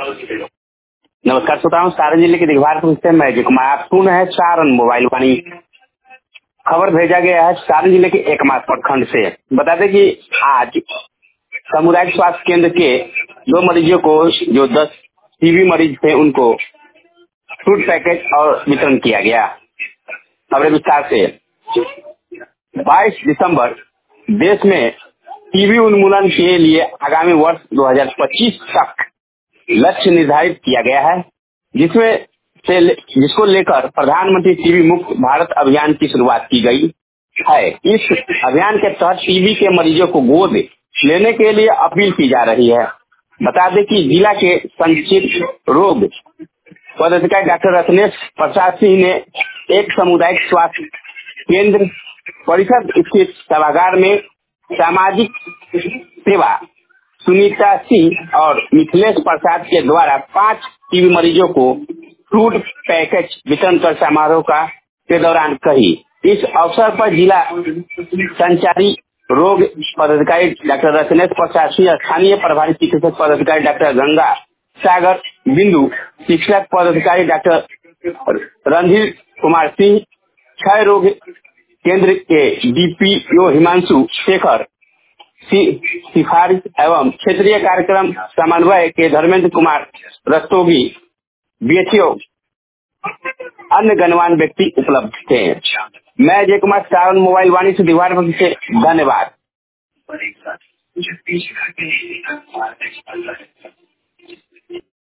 नमस्कार श्रोताओं, सारण जिले के दिघवारपुर से मैं अजय कुमार। आप सुन रहे हैं सारण मोबाइल वाणी। खबर भेजा गया है सारण जिले के एकमात्र प्रखंड से। बता दें कि आज सामुदायिक स्वास्थ्य केंद्र के 2 मरीजों को, जो 10 टीबी मरीज थे, उनको फूड पैकेज और वितरण किया गया। खबरें विस्तार से। 22 दिसंबर देश में टीबी उन्मूलन के लिए आगामी वर्ष 2025 तक लक्ष्य निर्धारित किया गया है, जिसको लेकर प्रधानमंत्री टीबी मुक्त भारत अभियान की शुरुआत की गई है। इस अभियान के तहत टीबी के मरीजों को गोद लेने के लिए अपील की जा रही है। बता दें कि जिला के संचित रोग पदाधिकारी डॉक्टर रत्नेश प्रसाद सिंह ने एक सामुदायिक स्वास्थ्य केंद्र परिषद स्थित सभागार में सामाजिक सेवा सुनीता सिंह और मिथिलेश प्रसाद के द्वारा 5 टीबी मरीजों को फूड पैकेज वितरण कर समारोह के दौरान कही। इस अवसर पर जिला संचारी रोग पदाधिकारी डॉक्टर रत्नेश प्रसाद सिंह, स्थानीय प्रभारी चिकित्सक पदाधिकारी डॉक्टर गंगा सागर बिंदु, शिक्षक पदाधिकारी डॉक्टर रणधीर कुमार सिंह, क्षय रोग केंद्र के डीपीओ हिमांशु शेखर, सिफारिश एवं क्षेत्रीय कार्यक्रम समन्वय के धर्मेंद्र कुमार रस्तोगी, बीएचओ, अन्य गणमान्य व्यक्ति उपलब्ध थे। मैं अजय कुमार, सारण मोबाइल वाणी से दिघवारपुर से। धन्यवाद।